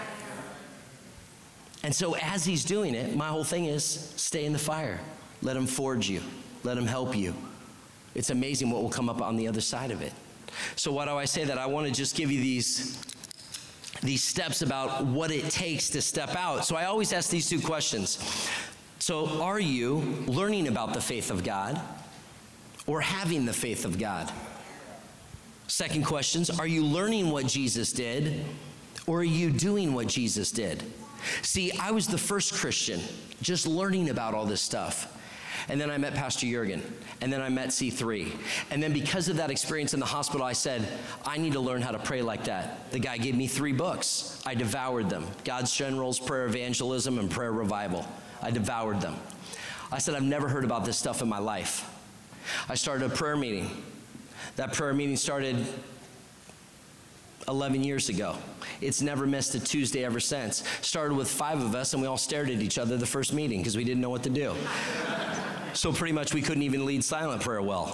And so as he's doing it, my whole thing is stay in the fire. Let him forge you. Let him help you. It's amazing what will come up on the other side of it. So why do I say that? I want to just give you these steps about what it takes to step out. So I always ask these two questions. So are you learning about the faith of God or having the faith of God? Second question, are you learning what Jesus did, or are you doing what Jesus did? See, I was the first Christian just learning about all this stuff. And then I met Pastor Jurgen, and then I met C3. And then because of that experience in the hospital, I said, I need to learn how to pray like that. The guy gave me 3 books. I devoured them. God's Generals, Prayer Evangelism, and Prayer Revival. I devoured them. I said, I've never heard about this stuff in my life. I started a prayer meeting. That prayer meeting started 11 years ago. It's never missed a Tuesday ever since. Started with 5 of us, and we all stared at each other the first meeting because we didn't know what to do. So pretty much we couldn't even lead silent prayer well.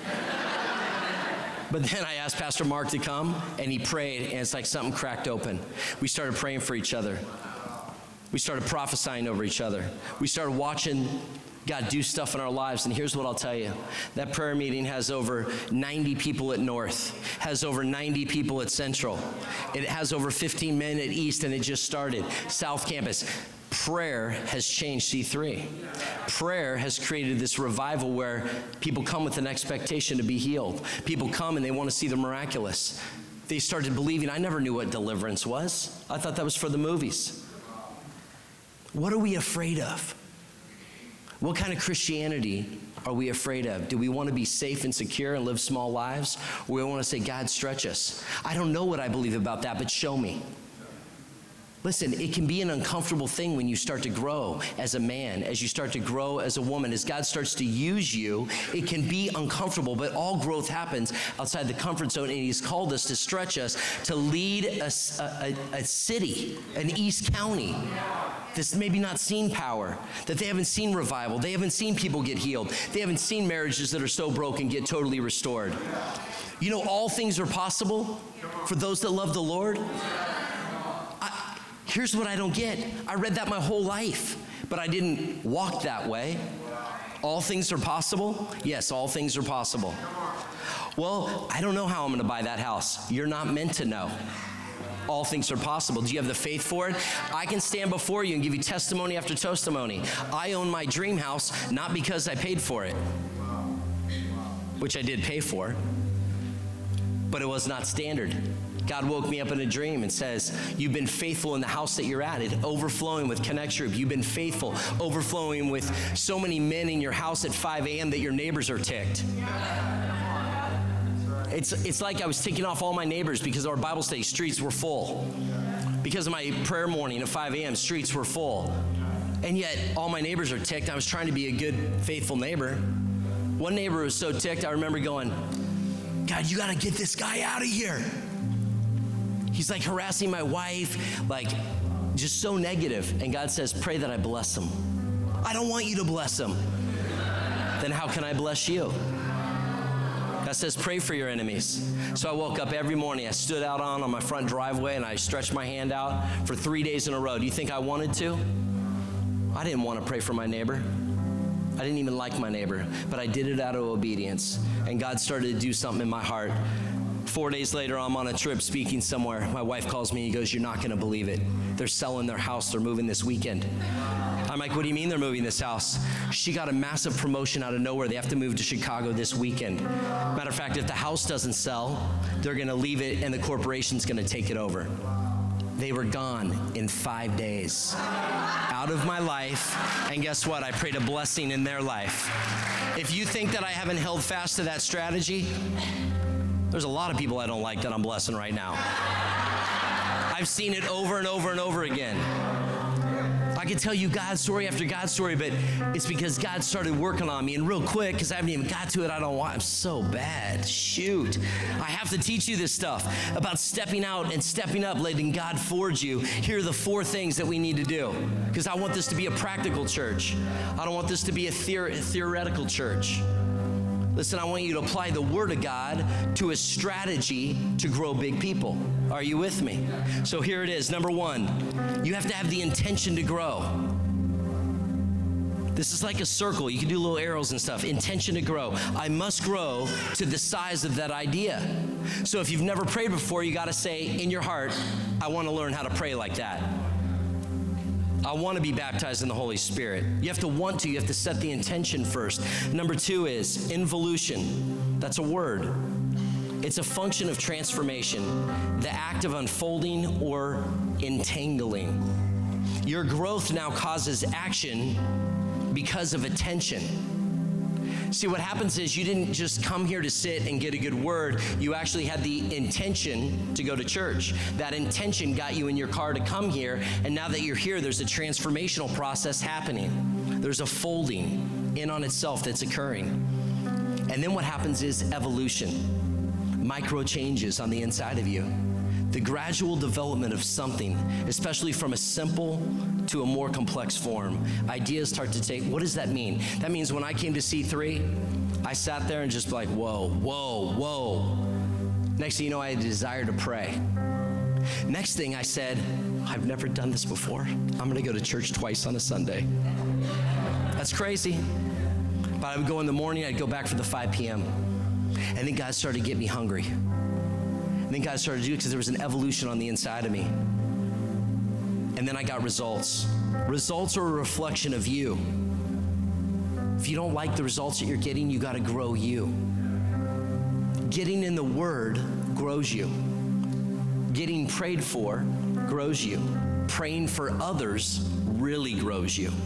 But then I asked Pastor Mark to come, and he prayed, and it's like something cracked open. We started praying for each other. We started prophesying over each other. We started watching God do stuff in our lives, and here's what I'll tell you. That prayer meeting has over 90 people at North, has over 90 people at Central. It has over 15 men at East, and it just started. South Campus. Prayer has changed C3. Prayer has created this revival where people come with an expectation to be healed. People come and they want to see the miraculous. They started believing. I never knew what deliverance was. I thought that was for the movies. What are we afraid of? What kind of Christianity are we afraid of? Do we want to be safe and secure and live small lives? Or we want to say, God, stretch us? I don't know what I believe about that, but show me. Listen, it can be an uncomfortable thing when you start to grow as a man, as you start to grow as a woman, as God starts to use you. It can be uncomfortable, but all growth happens outside the comfort zone, and he's called us to stretch us to lead a city, an East County that's maybe not seen power, that they haven't seen revival, they haven't seen people get healed, they haven't seen marriages that are so broken get totally restored. You know, all things are possible for those that love the Lord. Here's what I don't get. I read that my whole life, but I didn't walk that way. All things are possible? Yes, all things are possible. Well, I don't know how I'm going to buy that house. You're not meant to know. All things are possible. Do you have the faith for it? I can stand before you and give you testimony after testimony. I own my dream house not because I paid for it, which I did pay for, but it was not standard. God woke me up in a dream and says, you've been faithful in the house that you're at. It's overflowing with Connect Group. You've been faithful, overflowing with so many men in your house at 5 a.m. that your neighbors are ticked. It's like I was ticking off all my neighbors because our Bible study streets were full. Because of my prayer morning at 5 a.m., streets were full. And yet all my neighbors are ticked. I was trying to be a good, faithful neighbor. One neighbor was so ticked, I remember going, God, you got to get this guy out of here. He's like harassing my wife, like just so negative. And God says, pray that I bless him. I don't want you to bless him. Then how can I bless you? God says, pray for your enemies. So I woke up every morning. I stood out on my front driveway and I stretched my hand out for 3 days in a row. Do you think I wanted to? I didn't want to pray for my neighbor. I didn't even like my neighbor, but I did it out of obedience. And God started to do something in my heart. 4 days later, I'm on a trip speaking somewhere. My wife calls me and goes, you're not going to believe it. They're selling their house. They're moving this weekend. I'm like, what do you mean they're moving this house? She got a massive promotion out of nowhere. They have to move to Chicago this weekend. Matter of fact, if the house doesn't sell, they're going to leave it and the corporation's going to take it over. They were gone in 5 days out of my life. And guess what? I prayed a blessing in their life. If you think that I haven't held fast to that strategy, there's a lot of people I don't like that I'm blessing right now. I've seen it over and over and over again. I could tell you God's story after God's story, but it's because God started working on me. And real quick, because I haven't even got to it, I don't want, I'm so bad. Shoot. I have to teach you this stuff about stepping out and stepping up, letting God forge you. Here are the 4 things that we need to do, because I want this to be a practical church. I don't want this to be a theoretical church. Listen, I want you to apply the Word of God to a strategy to grow big people. Are you with me? So here it is. Number 1, you have to have the intention to grow. This is like a circle. You can do little arrows and stuff. Intention to grow. I must grow to the size of that idea. So if you've never prayed before, you got to say in your heart, I want to learn how to pray like that. I want to be baptized in the Holy Spirit. You have to want to. You have to set the intention first. Number 2 is involution. That's a word. It's a function of transformation, the act of unfolding or entangling. Your growth now causes action because of attention. See, what happens is you didn't just come here to sit and get a good word. You actually had the intention to go to church. That intention got you in your car to come here, and now that you're here, there's a transformational process happening. There's a folding in on itself that's occurring. And then what happens is evolution, micro changes on the inside of you. The gradual development of something, especially from a simple to a more complex form. Ideas start to take, what does that mean? That means when I came to C3, I sat there and just like, whoa, whoa, whoa. Next thing you know, I had a desire to pray. Next thing I said, I've never done this before. I'm gonna go to church twice on a Sunday. That's crazy. But I would go in the morning, I'd go back for the 5 p.m. And then God started to get me hungry. And then God started to do it because there was an evolution on the inside of me. And then I got results. Results are a reflection of you. If you don't like the results that you're getting, you got to grow you. Getting in the Word grows you. Getting prayed for grows you. Praying for others really grows you.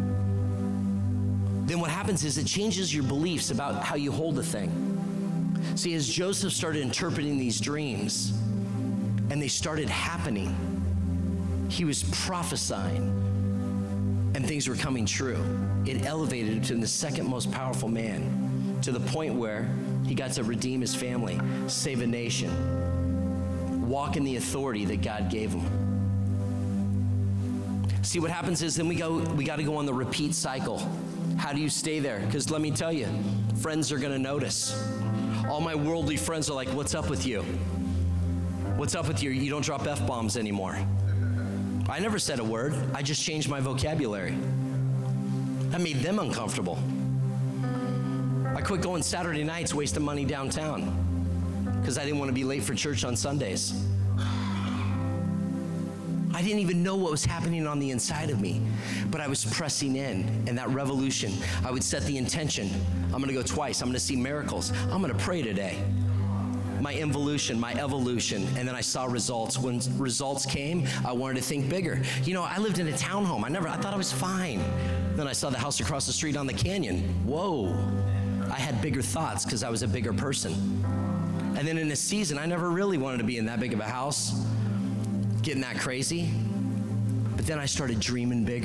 Then what happens is it changes your beliefs about how you hold a thing. See, as Joseph started interpreting these dreams and they started happening, he was prophesying and things were coming true. It elevated him to the second most powerful man, to the point where he got to redeem his family, save a nation, walk in the authority that God gave him. See, what happens is then we got to go on the repeat cycle. How do you stay there? Because let me tell you, friends are going to notice. All my worldly friends are like, what's up with you? What's up with you? You don't drop F-bombs anymore. I never said a word. I just changed my vocabulary. That made them uncomfortable. I quit going Saturday nights, wasting money downtown because I didn't want to be late for church on Sundays. I didn't even know what was happening on the inside of me, but I was pressing in that revolution. I would set the intention. I'm going to go twice. I'm going to see miracles. I'm going to pray today. My involution, my evolution, and then I saw results. When results came, I wanted to think bigger. You know, I lived in a townhome. I thought I was fine. Then I saw the house across the street on the canyon. Whoa. I had bigger thoughts because I was a bigger person. And then in a season, I never really wanted to be in that big of a house, getting that crazy. But then I started dreaming bigger.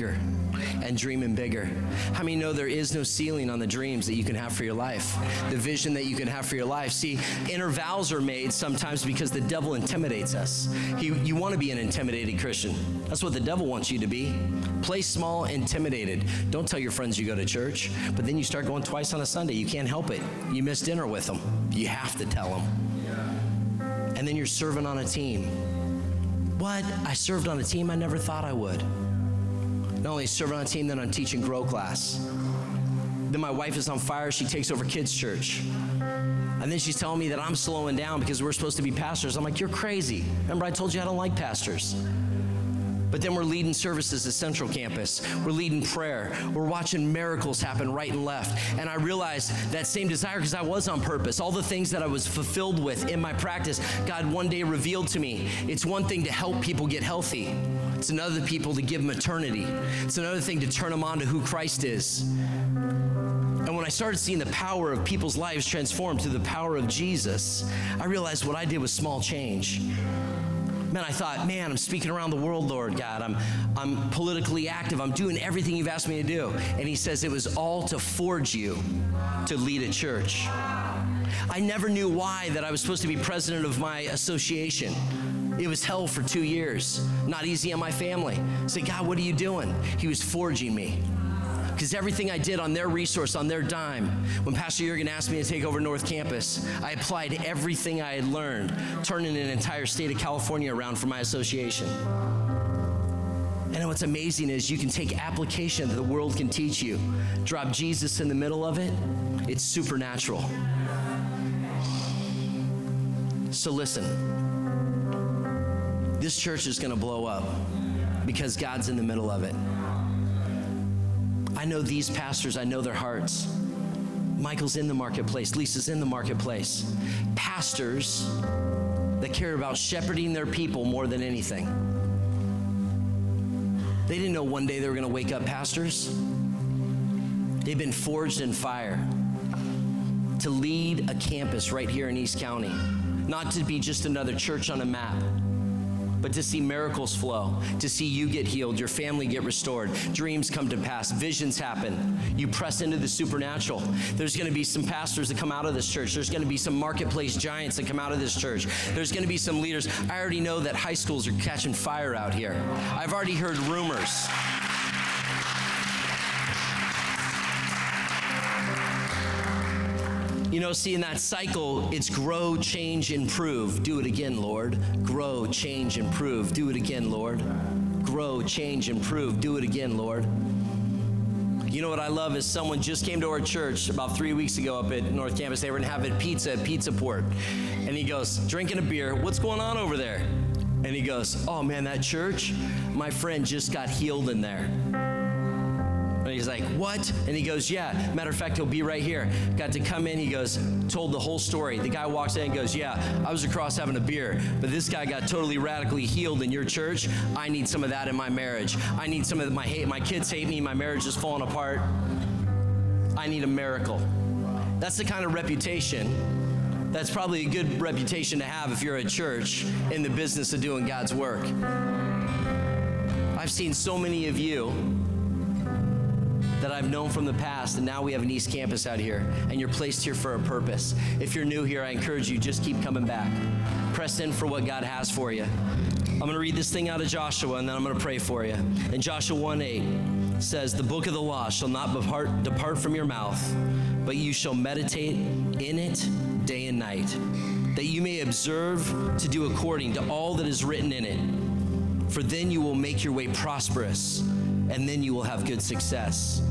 and dreaming bigger. How many know there is no ceiling on the dreams that you can have for your life, the vision that you can have for your life? See, inner vows are made sometimes because the devil intimidates us. You want to be an intimidated Christian. That's what the devil wants you to be. Play small, intimidated. Don't tell your friends you go to church, but then you start going twice on a Sunday. You can't help it. You miss dinner with them. You have to tell them. And then you're serving on a team. What? I served on a team I never thought I would. Not only serving on a team, then I'm teaching Grow class. Then my wife is on fire. She takes over kids' church. And then she's telling me that I'm slowing down because we're supposed to be pastors. I'm like, you're crazy. Remember I told you I don't like pastors. But then we're leading services at Central Campus. We're leading prayer. We're watching miracles happen right and left. And I realized that same desire because I was on purpose. All the things that I was fulfilled with in my practice, God one day revealed to me. It's one thing to help people get healthy. It's another people to give them eternity. It's another thing to turn them on to who Christ is. And when I started seeing the power of people's lives transformed through the power of Jesus, I realized what I did was small change. Man, I thought, man, I'm speaking around the world, Lord God. I'm politically active. I'm doing everything you've asked me to do. And he says it was all to forge you to lead a church. I never knew why that I was supposed to be president of my association. It was hell for 2 years. Not easy on my family. I said, God, what are you doing? He was forging me. Because everything I did on their resource, on their dime, when Pastor Jurgen asked me to take over North Campus, I applied everything I had learned, turning an entire state of California around for my association. And what's amazing is you can take application that the world can teach you, drop Jesus in the middle of it, it's supernatural. So listen, this church is going to blow up because God's in the middle of it. I know these pastors, I know their hearts. Michael's in the marketplace, Lisa's in the marketplace. Pastors that care about shepherding their people more than anything. They didn't know one day they were going to wake up pastors. They've been forged in fire to lead a campus right here in East County. Not to be just another church on a map, but to see miracles flow, to see you get healed, your family get restored, dreams come to pass, visions happen. You press into the supernatural. There's going to be some pastors that come out of this church. There's going to be some marketplace giants that come out of this church. There's going to be some leaders. I already know that high schools are catching fire out here. I've already heard rumors. You know, see, in that cycle, it's grow, change, improve. Do it again, Lord. Grow, change, improve. Do it again, Lord. Grow, change, improve. Do it again, Lord. You know what I love is someone just came to our church about 3 weeks ago up at North Campus. They were having pizza at Pizza Port. And he goes, drinking a beer, what's going on over there? And he goes, oh man, that church, my friend just got healed in there. And he's like, what? And he goes, yeah. Matter of fact, he'll be right here. Got to come in, he goes, told the whole story. The guy walks in and goes, yeah, I was across having a beer, but this guy got totally radically healed in your church. I need some of that in my marriage. I need some of my kids hate me, my marriage is falling apart. I need a miracle. That's the kind of reputation. That's probably a good reputation to have if you're a church in the business of doing God's work. I've seen so many of you that I've known from the past, and now we have an East Campus out here, and you're placed here for a purpose. If you're new here, I encourage you, just keep coming back. Press in for what God has for you. I'm going to read this thing out of Joshua, and then I'm going to pray for you. In Joshua 1:8 says, the book of the law shall not depart from your mouth, but you shall meditate in it day and night, that you may observe to do according to all that is written in it. For then you will make your way prosperous, and then you will have good success.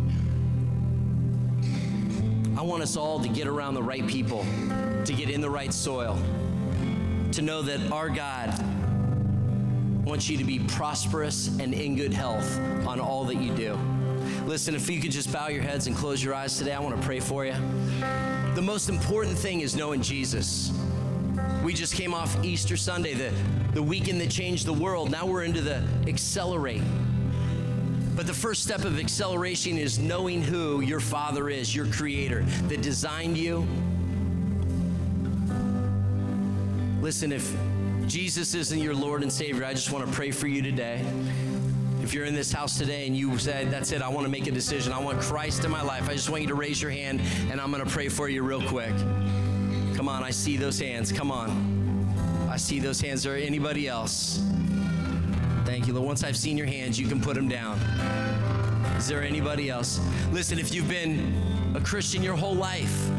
I want us all to get around the right people, to get in the right soil, to know that our God wants you to be prosperous and in good health on all that you do. Listen, if you could just bow your heads and close your eyes today, I want to pray for you. The most important thing is knowing Jesus. We just came off Easter Sunday, the weekend that changed the world. Now we're into the accelerate. But the first step of acceleration is knowing who your Father is, your Creator, that designed you. Listen, if Jesus isn't your Lord and Savior, I just want to pray for you today. If you're in this house today and you said, that's it, I want to make a decision. I want Christ in my life. I just want you to raise your hand, and I'm going to pray for you real quick. Come on, I see those hands. Come on. I see those hands. Is there anybody else? Thank you, Lord. Once I've seen your hands, you can put them down. Is there anybody else? Listen, if you've been a Christian your whole life,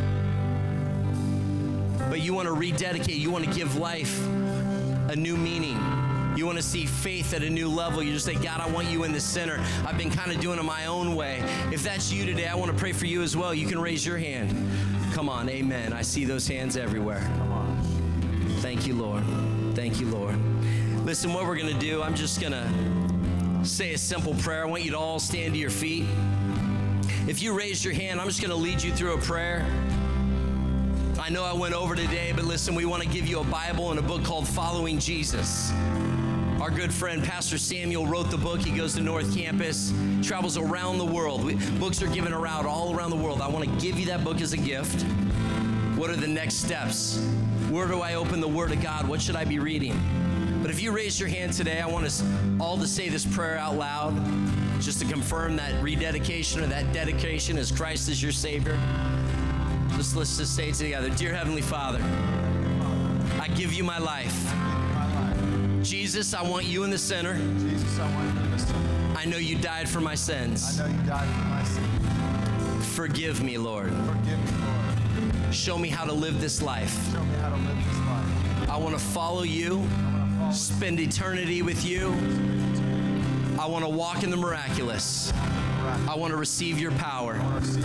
but you want to rededicate, you want to give life a new meaning, you want to see faith at a new level, you just say, God, I want you in the center. I've been kind of doing it my own way. If that's you today, I want to pray for you as well. You can raise your hand. Come on, amen. I see those hands everywhere. Come on. Thank you, Lord. Thank you, Lord. Listen, what we're going to do, I'm just going to say a simple prayer. I want you to all stand to your feet. If you raised your hand, I'm just going to lead you through a prayer. I know I went over today, but listen, we want to give you a Bible and a book called Following Jesus. Our good friend, Pastor Samuel, wrote the book. He goes to North Campus, travels around the world. Books are given around all around the world. I want to give you that book as a gift. What are the next steps? Where do I open the Word of God? What should I be reading? But if you raise your hand today, I want us all to say this prayer out loud, just to confirm that rededication or that dedication as Christ is your Savior. Let's just say it together. Dear Heavenly Father, I give you my life. Jesus, I want you in the center. Jesus, I want you in the center. I know you died for my sins. I know you died for my sins. Forgive me, Lord. Forgive me, Lord. Show me how to live this life. Show me how to live this life. I want to follow you, spend eternity with you. I want to walk in the miraculous. I want to receive your power.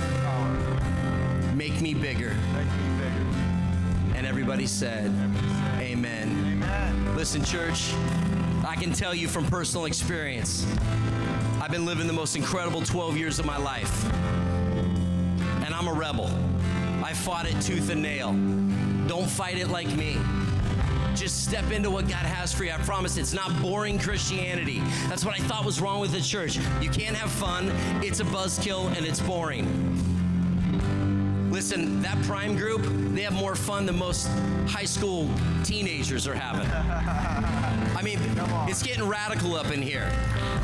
Make me bigger. Make me bigger. And everybody said, amen. Amen. Listen, church, I can tell you from personal experience, I've been living the most incredible 12 years of my life. And I'm a rebel. I fought it tooth and nail. Don't fight it like me. Just step into what God has for you. I promise it's not boring Christianity. That's what I thought was wrong with the church. You can't have fun. It's a buzzkill and it's boring. Listen, that Prime group, they have more fun than most high school teenagers are having. I mean, it's getting radical up in here.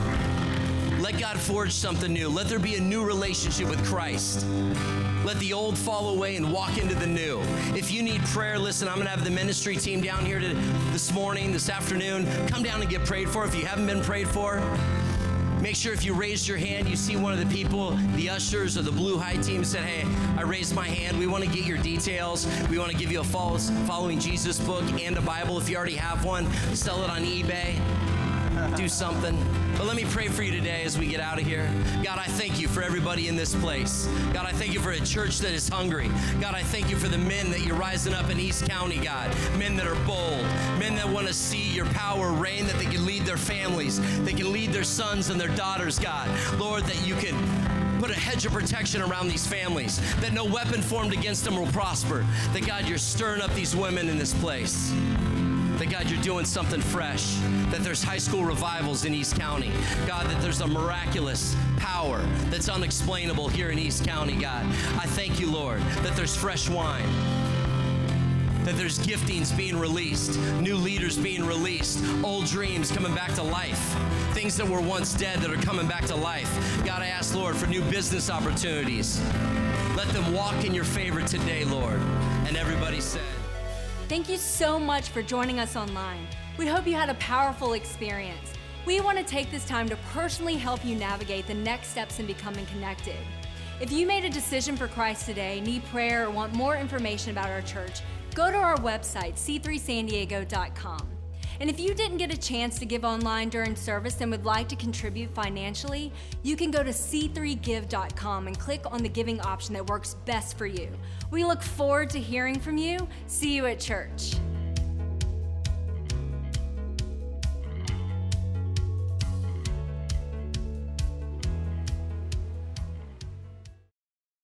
Let God forge something new. Let there be a new relationship with Christ. Let the old fall away and walk into the new. If you need prayer, listen, I'm going to have the ministry team down here this afternoon. Come down and get prayed for if you haven't been prayed for. Make sure if you raised your hand, you see one of the people, the ushers or the Blue High team said, hey, I raised my hand. We want to get your details. We want to give you a Following Jesus book and a Bible. If you already have one, sell it on eBay. Do something. But let me pray for you today as we get out of here. God, I thank you for everybody in this place. God, I thank you for a church that is hungry. God, I thank you for the men that you're rising up in East County, God. Men that are bold. Men that want to see your power reign, that they can lead their families. They can lead their sons and their daughters, God. Lord, that you can put a hedge of protection around these families, that no weapon formed against them will prosper. That, God, you're stirring up these women in this place. That, God, you're doing something fresh, that there's high school revivals in East County. God, that there's a miraculous power that's unexplainable here in East County, God. I thank you, Lord, that there's fresh wine, that there's giftings being released, new leaders being released, old dreams coming back to life, things that were once dead that are coming back to life. God, I ask, Lord, for new business opportunities. Let them walk in your favor today, Lord. And everybody said, Thank you so much for joining us online. We hope you had a powerful experience. We want to take this time to personally help you navigate the next steps in becoming connected. If you made a decision for Christ today, need prayer, or want more information about our church, go to our website, c3sandiego.com. And if you didn't get a chance to give online during service and would like to contribute financially, you can go to c3give.com and click on the giving option that works best for you. We look forward to hearing from you. See you at church.